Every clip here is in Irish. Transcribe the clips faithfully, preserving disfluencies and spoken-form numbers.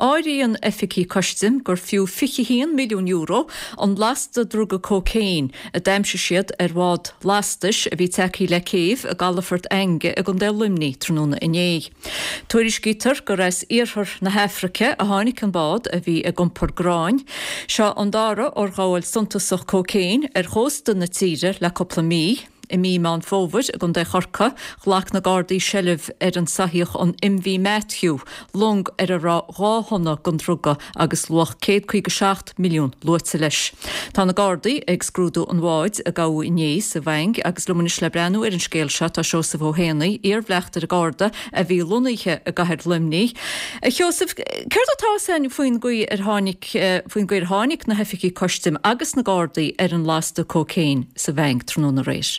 Áiríonn efficí costim gur fiú fichiíon milliún euro an lasta druga cócéin a daimse siad ar bhád lastais a bhí teí le céh a galafort enge a gon delimní tróna iné. Tuairis gítar go raibh iarthar na Hafraice a tháinig an bád a bhí a gompar gráin, seo an dára or gáil suntasach cócéin ar chósta na tíre le coppla mí, I mí man fóvid a gon de chorca, ghlach na gardaí sellih ar an sahiach an M V Matthew, long ar a rá ráhonna gon druga agus luach céad chuig seacht milliún luite leis. Tá na gardaí ag scrúdú an bháid a gáú inéis a bhaing agus lumanis le brenn ar an scéilse tá Seosamh Ó Héanaí ar bhleachtar a garda a bhí lunaiche a gahar limní. Seosamh, céir atá san faoin gcuí ar tháinig faoin gcuir tháinig na heficí costim agus na gardaí ar an lasta cócéin sa bhaing tróna rééis.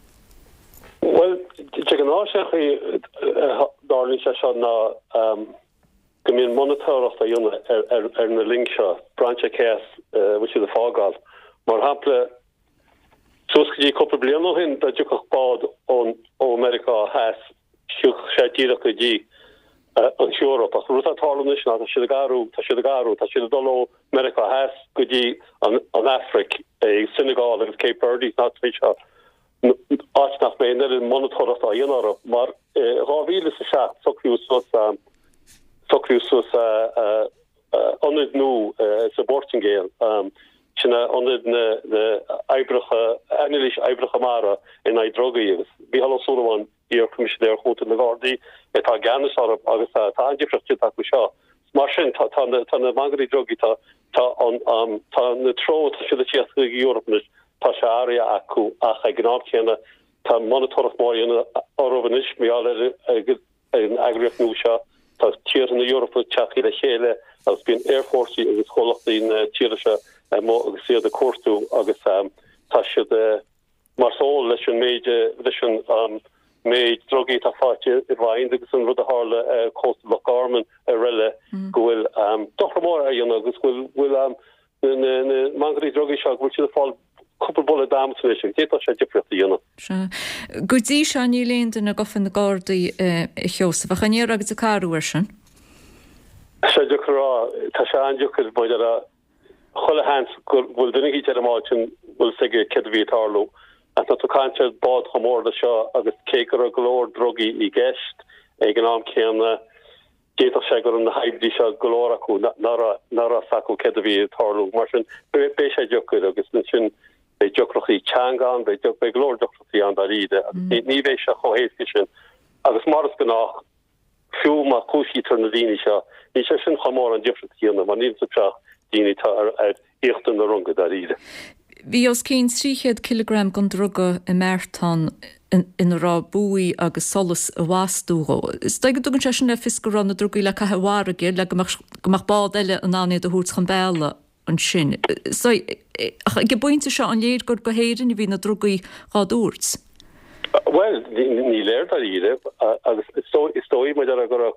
Well, je gan áseach darlin se se na gomíon monitórach a dionne ar na link seo branche cés which is a fágáil. Mar hapla tuscadí coppa blianú hin da dúchach bád ón ó America has siúch sé díach go dí an Europa. Ach ruta tálan is ná tá si a garú, tá si a garú, tá si a dul America has go dí an Afric, Senegal agus Cape Verde, ná trí seo. Áitnach mé er in monitoracht a dhéanara, mar ráhíle sa seach socriú sos socriú sos onid nú sa Bortingale sinna onid na eibrecha anilis eibrecha mara in ai drogaí agus. Bhí hall Sullivan ar commissionéir chóta na Gardaí tá ganas arab agus tá andifracht tá go seo. Mar sin tá na mangarí drogaí tá tá na tro tá si a tíach go Europe tá se ária acu ach ag gnáchéanna tá monitorach mór orvanis mé an agrioch nú seo tá tíir na Europa teachí le chéile agus bíon Air Force agus cholachtaí na tíire se mó agus siad a cuatú agus tá siad mar sól leis an méid leis an méid drogaí tá fáte i bhain agus an rud a hála Costa Loch Garman a riile go bhfuil dochra mór a dhéanana agus bhfuil na mangarí drogaí seo bhfuil siad a fáil couple bolle dames fishing dé sé difriocht dhéanana. Gudí se níléon na gofan na Gardaí Seosamh a chanéir agus a carúir sin? Se dorá tá se anjuchar buidir a cholle hans bhfuil dunig ar amáin bhfuil sige cedhí tarlú a tá tú canse bád chomór seo agus cécar a glór drogaí i gceist ag an am céanna déta sé gur an na haidí se glór acu nar a sacú cedhí tarlú mar sin bé sé jochar agus na sin be jokrachi changan be jok be glor jokrachi an daride ni ve se chohéske sin agus mars ganach fiú ma kushi turnadini se ni se sin chamor an jokrachiana man ni sa dini ta ar echten na runga daride. Vi os cén tríchéad kilogram gon droga i mertan in rá búi agus solas a wasúgo. Is da dogan se sin le fisgur an na drogaí le cahawaragir le gomach bád eile an anéad a hús chan bella an sin. So ge buinte se an léir gur gohéirin i bhí na drogaí ráúirt. Well, ní léir a ide agus istóí me a go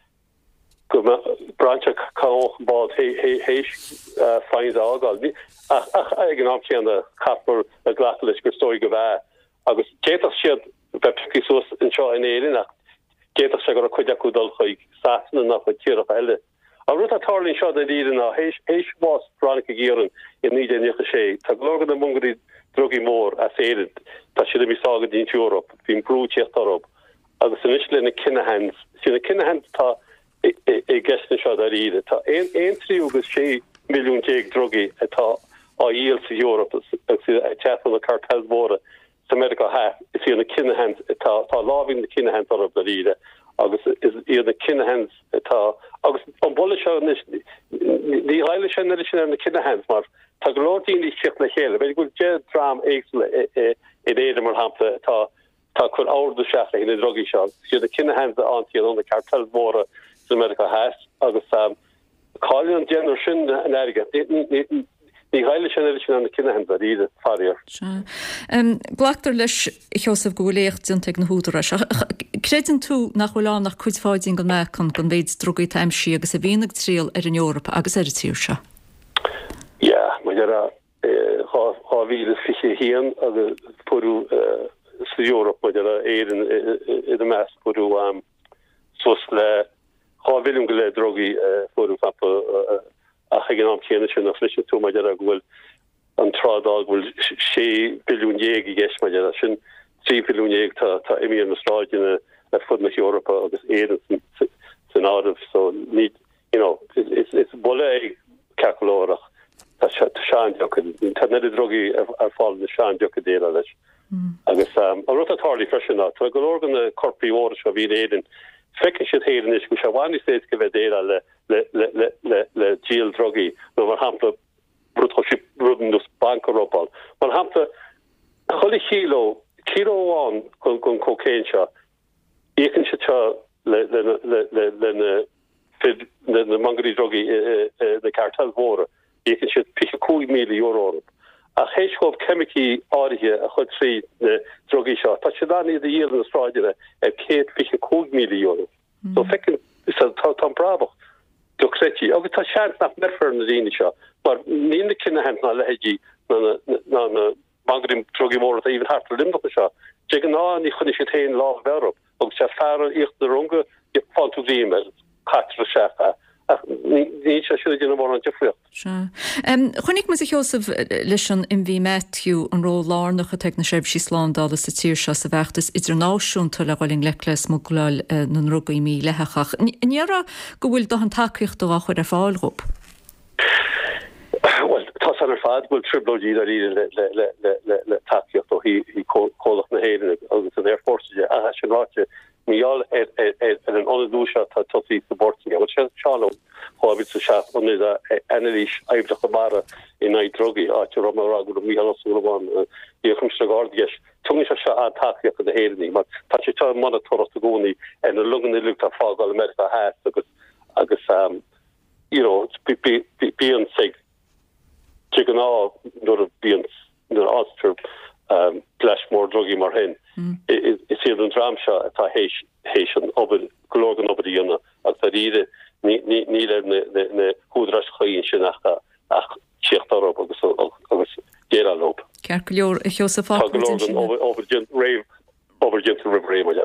branche kann bad héis fein ágal ag an amchéan a capur a glalis gur stoi go bheit agus gé siad be sos in seo in éirin nach gé se go a chuideú dul chuig sana nach chu tíach eile. A ru a tarlinn seo a ían a héis héis más branig géan in ní décha sé. Tá glógan na mungarí drogi mór a féad tá si mi sagad dín Europa, hín brúteocht arab agus san isle na kinnehans sin na kinnehans tá e gestin seo a ide. Tá ein tríúgus sé milliún déag drogi atá á íal sa Europa agus te na cartelmóra sa America ha is í na kinnehans tá lávín na kinnehans arab a ide. agus is iad na kinnehans tá agus an bolle se ní heile se sin na kinnehans mar tá golótíí sicht le chéile, be go je dram éagsle i éidir mar hapla tá tá chun ádu seach in drogi se si na kinnehans a antí an na cartelmóra sa America has agus call an general sin an aige ní heile sin sin an na kinnehans a ide farir. Glachtar leis Seosamh go bhfuléocht dionteag na húdara. Credan tú nach bhfuil nach chuidfáiding go mechan gon béid drogaí taimsí agus a bhíonach tríal ar an Europa agus ar a tíir se? Ja, ma er ha vi fiche hien agus puru sa Europa ma er éieren i de mes puru sos le ha viljum gele drogi puru fa chéine sin nach flisin tú maidir a gohfuil an trádal bhfuil sé bilún éig ges maidir sin trí bilún éig tá tá imi an Austrráine a fud nach Europa agus éan san ádah so ní you know it's it's bolle ag calculórach tá sean tá net drogi ar fáil na sean jo dé leis agus um a rot atáí fresin ná tu go organ na corpi ó a bhí éan fekin si héan is go se bhainní sé go bheith déile le le le le le díal drogi no mar hapla brutshi ruden dus bank Europa man hapla cholle kilo kiloán gon gon cocaine Iken se le le le le le fid le mangri drogi de cartel vore Iken se pi koe mille euro a héiskop chemiki áhe a chud tri de drogi se ta se dan de hiel in Australia e ke fi koe mille euro so fekken is tan bravo dokreti og ta sean nach merfer na dine se maar ni kinne hen na leji na na na mangri drogi vore even hart lim se je ná ni chun se tein lá verop og se fer ich de runge je fantogrieme katre secha ní se si war an jefri. Chnig me sich Josef leichen im vi Matthew an ró lánach a te na seb síslán da sa tír se sa vechttas idir náisiúnta le goling lekles mo gláil nan rugga mí lehachach. Nera go bhfuil do an takeocht do chuir ar fáilrop. Well tá an fad bhfuil triblodí a ri le le le le le le takeocht ó hí hí cólach na héine agus an airforce a se ráte míall er er er an onúsa tá totí supporting wat se chalo hobit se sha on is a analyse aibla chamara in ai drogi a romara go mi halos goban e chum sagardges tungi se a takeocht a héine maar tá se tá man to goni en a lugan lu a fá America has agus agus um you know be be be an sig chicken all door of being the Austria um flashmore druggy mar hen is is an dramsha at Haitian over glogan over the yuna at the ide ni ni ni le ne ne hudras khoyin shnach ach chichtar op agus agus gera loop Kerklior Joseph over over rave over gentle river